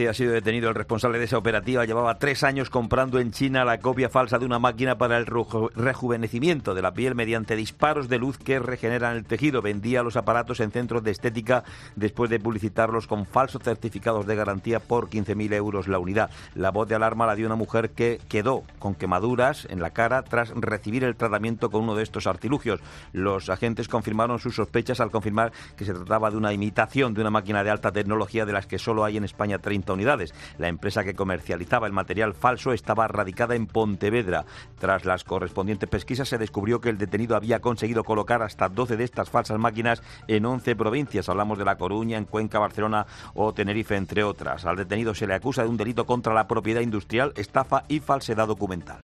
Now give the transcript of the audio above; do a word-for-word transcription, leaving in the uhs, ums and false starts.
Ha sido detenido el responsable de esa operativa. Llevaba tres años comprando en China la copia falsa de una máquina para el rejuvenecimiento de la piel mediante disparos de luz que regeneran el tejido. Vendía los aparatos en centros de estética después de publicitarlos con falsos certificados de garantía por quince mil euros la unidad. La voz de alarma la dio una mujer que quedó con quemaduras en la cara tras recibir el tratamiento con uno de estos artilugios. Los agentes confirmaron sus sospechas al confirmar que se trataba de una imitación de una máquina de alta tecnología de las que solo hay en España treinta unidades. La empresa que comercializaba el material falso estaba radicada en Pontevedra. Tras las correspondientes pesquisas se descubrió que el detenido había conseguido colocar hasta doce de estas falsas máquinas en once provincias. Hablamos de La Coruña, en Cuenca, Barcelona o Tenerife, entre otras. Al detenido se le acusa de un delito contra la propiedad industrial, estafa y falsedad documental.